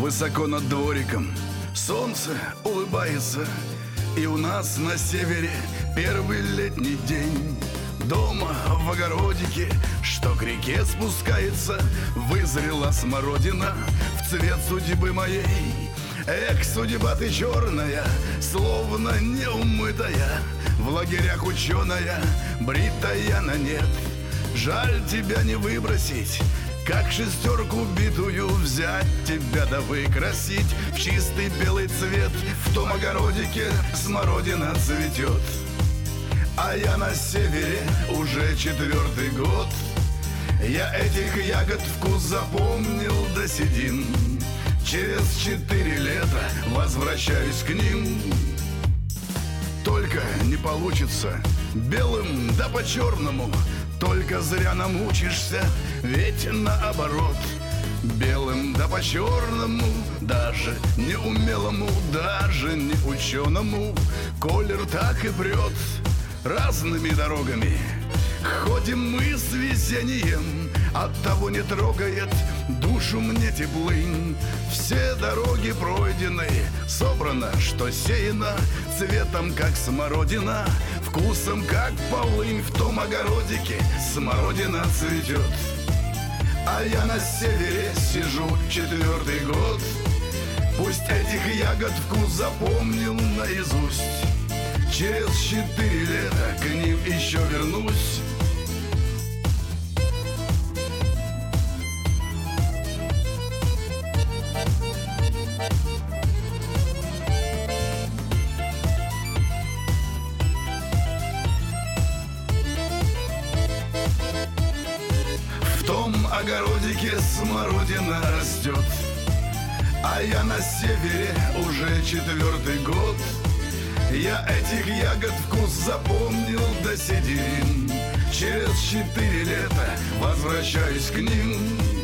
Высоко над двориком солнце улыбается, и у нас на севере первый летний день. Дома в огородике, что к реке спускается, вызрела смородина в цвет судьбы моей. Эх, судьба ты черная, словно неумытая, в лагерях ученая, бритая на нет. Жаль тебя не выбросить, как шестерку битую взять тебя да выкрасить в чистый белый цвет. В том огородике смородина цветет, а я на севере уже 4-й год. Я этих ягод вкус запомнил до седин. Через 4 лета возвращаюсь к ним. Только не получится белым да по-черному, только зря намучишься, ведь наоборот. Белым да по-черному, даже неумелому, даже не ученому, колер так и прет. Разными дорогами ходим мы с везением, оттого не трогает душу мне теплынь. Все дороги пройдены, собрано, что сеяно, цветом, как смородина, вкусом, как полынь. В том огородике смородина цветет, а я на севере сижу 4-й год. Пусть этих ягод вкус запомнил наизусть, через 4 лета к ним еще вернусь. В том огородике смородина растет, а я на севере уже 4-й год. Я этих ягод вкус запомнил до седин. Через 4 лета возвращаюсь к ним.